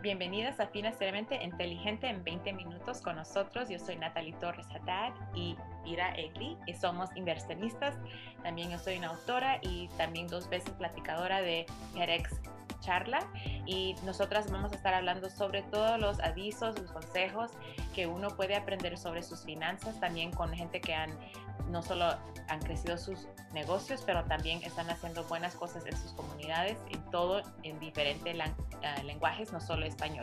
Bienvenidas a Financieramente Inteligente en 20 minutos con nosotros. Yo soy Natalie Torres Haddad y Ira Egli y somos inversionistas. También yo soy una autora y también 2 veces platicadora de TEDx Charla, y nosotras vamos a estar hablando sobre todos los avisos, los consejos que uno puede aprender sobre sus finanzas, también con gente que no solo han crecido sus negocios, pero también están haciendo buenas cosas en sus comunidades, en todo, en diferentes lenguajes, no solo español.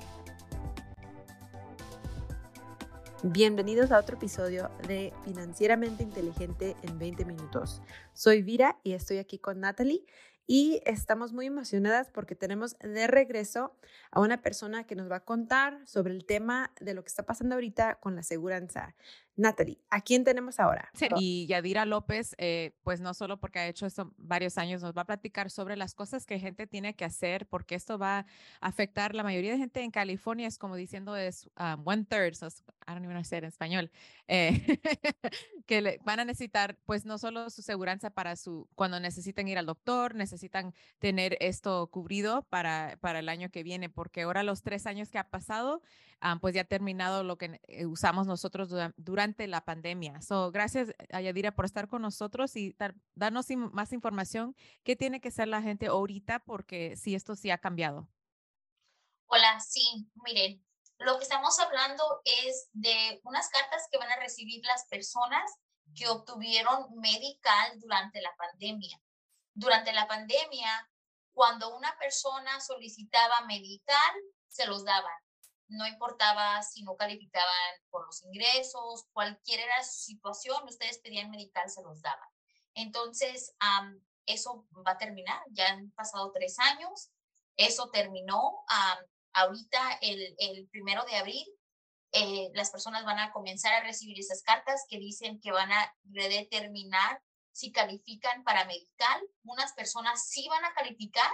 Bienvenidos a otro episodio de Financieramente Inteligente en 20 minutos. Soy Vira y estoy aquí con Natalie y estamos muy emocionadas porque tenemos de regreso a una persona que nos va a contar sobre el tema de lo que está pasando ahorita con la aseguranza. Natalie, ¿a quién tenemos ahora? Y Yadira López, pues no solo porque ha hecho esto varios años, nos va a platicar sobre las cosas que gente tiene que hacer, porque esto va a afectar la mayoría de gente en California, es como diciendo es 1/3, so I don't even know say it en español, que van a necesitar pues no solo su seguranza para cuando necesiten ir al doctor, necesitan tener esto cubrido para el año que viene, porque ahora los 3 años que ha pasado, pues ya ha terminado lo que usamos nosotros durante la pandemia. So, gracias a Yadira por estar con nosotros y darnos más información. ¿Qué tiene que ser la gente ahorita? Porque sí, esto sí ha cambiado. Hola, sí, miren, lo que estamos hablando es de unas cartas que van a recibir las personas que obtuvieron medical durante la pandemia. Durante la pandemia, cuando una persona solicitaba medical, se los daban. No importaba si no calificaban por los ingresos, cualquier era su situación, ustedes pedían medical, se los daban. Entonces, eso va a terminar. Ya han pasado 3 años. Eso terminó. Ahorita, el 1 de abril, las personas van a comenzar a recibir esas cartas que dicen que van a redeterminar si califican para medical. Unas personas sí van a calificar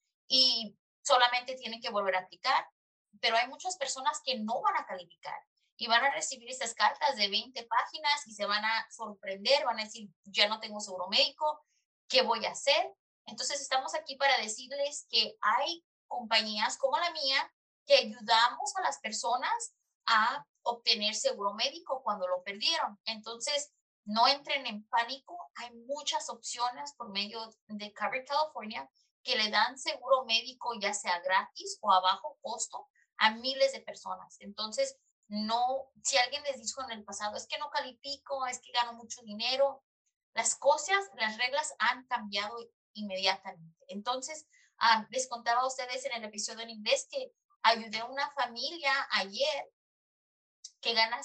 y solamente tienen que volver a aplicar, pero hay muchas personas que no van a calificar y van a recibir estas cartas de 20 páginas y se van a sorprender, van a decir, ya no tengo seguro médico, ¿qué voy a hacer? Entonces estamos aquí para decirles que hay compañías como la mía que ayudamos a las personas a obtener seguro médico cuando lo perdieron. Entonces, no entren en pánico. Hay muchas opciones por medio de Cover California que le dan seguro médico, ya sea gratis o a bajo costo, a miles de personas. Entonces, no, si alguien les dijo en el pasado, es que no califico, es que gano mucho dinero, las cosas, las reglas han cambiado inmediatamente. Entonces, les contaba a ustedes en el episodio en inglés que ayudé a una familia ayer que gana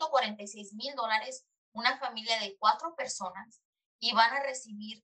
$146,000, una familia de 4 personas, y van a recibir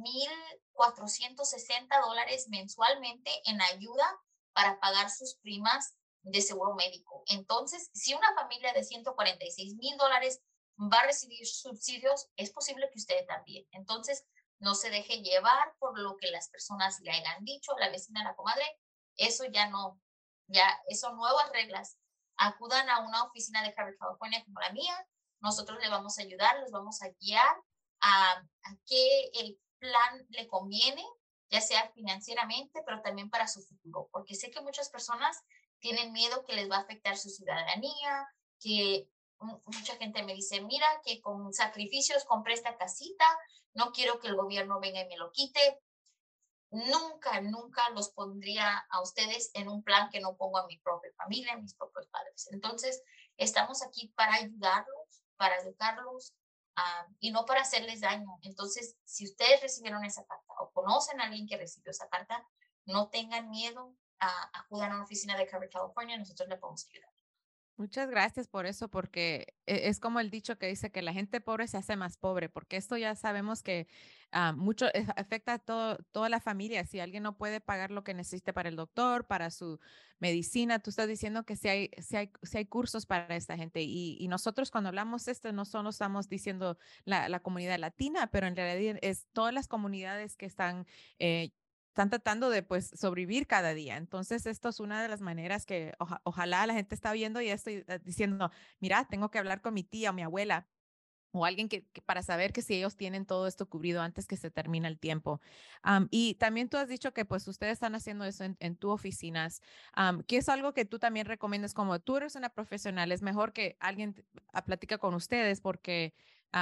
$1,460 mensualmente en ayuda para pagar sus primas de seguro médico. Entonces, si una familia de $146,000 va a recibir subsidios, es posible que usted también. Entonces, no se deje llevar por lo que las personas le hayan dicho, la vecina, la comadre. Eso ya no, son nuevas reglas. Acudan a una oficina de Cover California como la mía. Nosotros le vamos a ayudar, los vamos a guiar a qué el plan le conviene, ya sea financieramente, pero también para su futuro, porque sé que muchas personas tienen miedo que les va a afectar su ciudadanía, que mucha gente me dice, mira, que con sacrificios compré esta casita, no quiero que el gobierno venga y me lo quite. Nunca los pondría a ustedes en un plan que no pongo a mi propia familia, a mis propios padres. Entonces, estamos aquí para ayudarlos, para educarlos, y no para hacerles daño. Entonces, si ustedes recibieron esa carta o conocen a alguien que recibió esa carta, no tengan miedo, acudan a una oficina de Cover California, nosotros le podemos ayudar. Muchas gracias por eso, porque es como el dicho que dice que la gente pobre se hace más pobre, porque esto ya sabemos que mucho afecta a toda la familia. Si alguien no puede pagar lo que necesite para el doctor, para su medicina, tú estás diciendo que si hay cursos para esta gente. Y nosotros cuando hablamos esto, no solo estamos diciendo la comunidad latina, pero en realidad es todas las comunidades que están tratando de pues sobrevivir cada día. Entonces, esto es una de las maneras que ojalá la gente está viendo y estoy diciendo, mira, tengo que hablar con mi tía o mi abuela o alguien que para saber que si ellos tienen todo esto cubrido antes que se termine el tiempo. Y también tú has dicho que pues ustedes están haciendo eso en tu oficinas, que es algo que tú también recomiendas como tú eres una profesional, es mejor que alguien platica con ustedes porque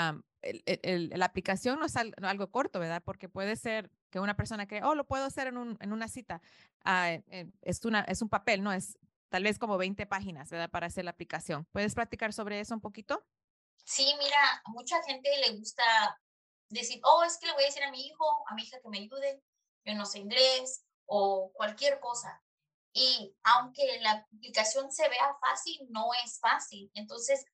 la aplicación no es algo corto, ¿verdad? Porque puede ser que una persona que, lo puedo hacer en una cita, es un papel, ¿no? Es tal vez como 20 páginas, ¿verdad? Para hacer la aplicación. ¿Puedes platicar sobre eso un poquito? Sí, mira, a mucha gente le gusta decir, es que le voy a decir a mi hijo, a mi hija que me ayude, yo no sé inglés o cualquier cosa. Y aunque la aplicación se vea fácil, no es fácil. Entonces,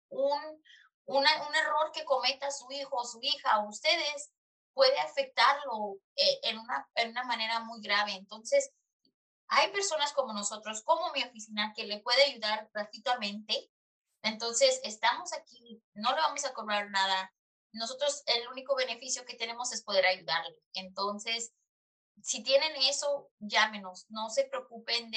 un error que cometa su hijo o su hija o ustedes puede afectarlo en una manera muy grave. Entonces, hay personas como nosotros, como mi oficina, que le puede ayudar gratuitamente. Entonces, estamos aquí, no le vamos a cobrar nada. Nosotros, el único beneficio que tenemos es poder ayudarle. Entonces, si tienen eso, llámenos. No se preocupen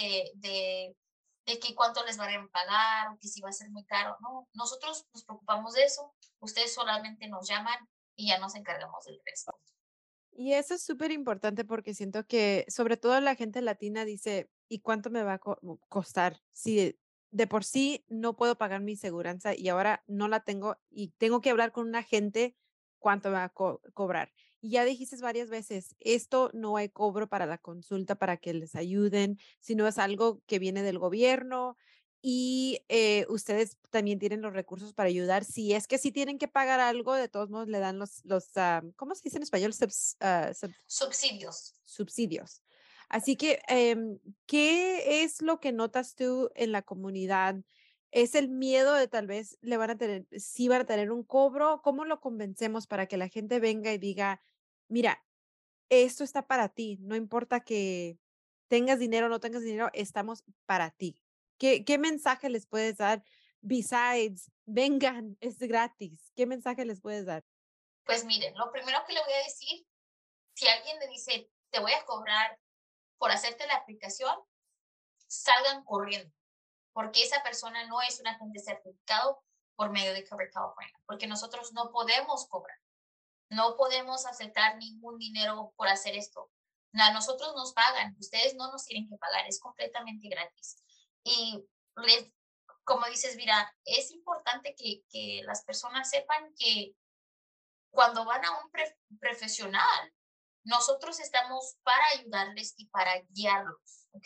de que cuánto les van a pagar o que si va a ser muy caro. No, nosotros nos preocupamos de eso. Ustedes solamente nos llaman y ya nos encargamos del resto. Y eso es súper importante porque siento que sobre todo la gente latina dice, ¿y cuánto me va a costar? Si de por sí no puedo pagar mi seguranza y ahora no la tengo y tengo que hablar con un agente, ¿cuánto me va a cobrar? Y ya dijiste varias veces, esto no hay cobro para la consulta para que les ayuden, sino es algo que viene del gobierno y ustedes también tienen los recursos para ayudar. Si es que si tienen que pagar algo, de todos modos le dan ¿cómo se dice en español? Subsidios. Subsidios. Así que, ¿qué es lo que notas tú en la comunidad? ¿Es el miedo de tal vez sí van a tener un cobro? ¿Cómo lo convencemos para que la gente venga y diga, mira, esto está para ti, no importa que tengas dinero o no tengas dinero, estamos para ti? ¿Qué mensaje les puedes dar? Besides, vengan, es gratis. ¿Qué mensaje les puedes dar? Pues miren, lo primero que le voy a decir, si alguien le dice, te voy a cobrar por hacerte la aplicación, salgan corriendo, porque esa persona no es un agente certificado por medio de Cover California, porque nosotros no podemos cobrar, no podemos aceptar ningún dinero por hacer esto. A nosotros nos pagan, ustedes no nos tienen que pagar, es completamente gratis. Y como dices, mira, es importante que las personas sepan que cuando van a un profesional, nosotros estamos para ayudarles y para guiarlos, ¿ok?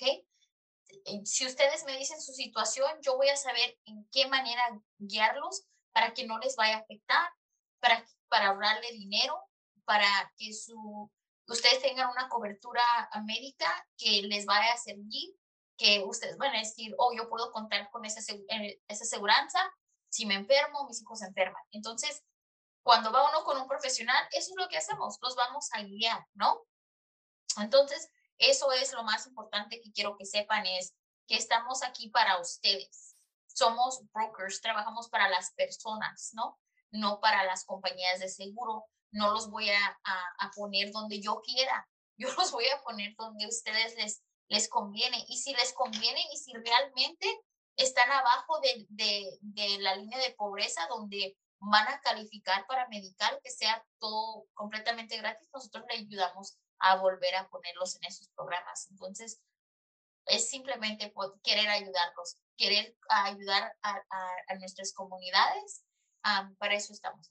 Si ustedes me dicen su situación, yo voy a saber en qué manera guiarlos para que no les vaya a afectar, para ahorrarle dinero, para que ustedes tengan una cobertura médica que les vaya a servir, que ustedes van a decir, yo puedo contar con esa aseguranza si me enfermo, mis hijos se enferman. Entonces, cuando va uno con un profesional, eso es lo que hacemos, los vamos a guiar, ¿no? Entonces, eso es lo más importante que quiero que sepan, es que estamos aquí para ustedes. Somos brokers, trabajamos para las personas, ¿no? No para las compañías de seguro. No los voy a poner donde yo quiera. Yo los voy a poner donde a ustedes les conviene. Y si les conviene y si realmente están abajo de la línea de pobreza donde van a calificar para medical, que sea todo completamente gratis, nosotros le ayudamos a volver a ponerlos en esos programas. Entonces, es simplemente querer ayudarlos, querer ayudar a nuestras comunidades. Para eso estamos.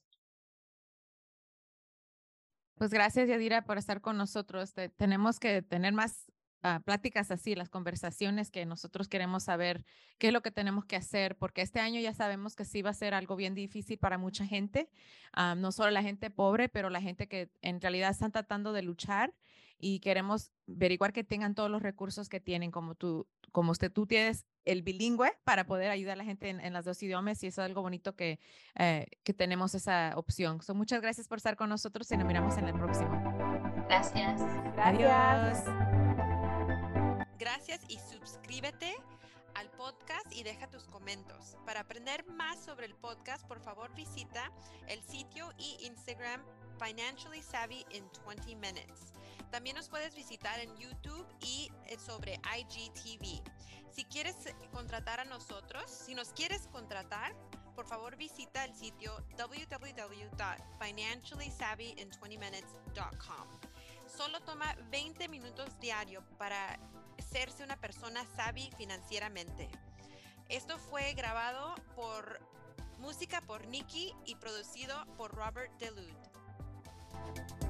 Pues gracias, Yadira, por estar con nosotros. Tenemos que tener más pláticas así, las conversaciones que nosotros queremos saber qué es lo que tenemos que hacer, porque este año ya sabemos que sí va a ser algo bien difícil para mucha gente, no solo la gente pobre, pero la gente que en realidad están tratando de luchar y queremos averiguar que tengan todos los recursos que tienen, como tú tienes el bilingüe para poder ayudar a la gente en los dos idiomas y eso es algo bonito que tenemos esa opción. Muchas gracias por estar con nosotros y nos miramos en el próximo. Gracias. Adiós. Gracias y suscríbete al podcast y deja tus comentarios. Para aprender más sobre el podcast, por favor visita el sitio y Instagram Financially Savvy in 20 Minutes. También nos puedes visitar en YouTube y sobre IGTV. Si quieres contratar a nosotros, si nos quieres contratar, por favor visita el sitio www.financiallysavvyin20minutes.com. Solo toma 20 minutos diario para hacerse una persona savvy financieramente. Esto fue grabado música por Nikki y producido por Robert DeLude.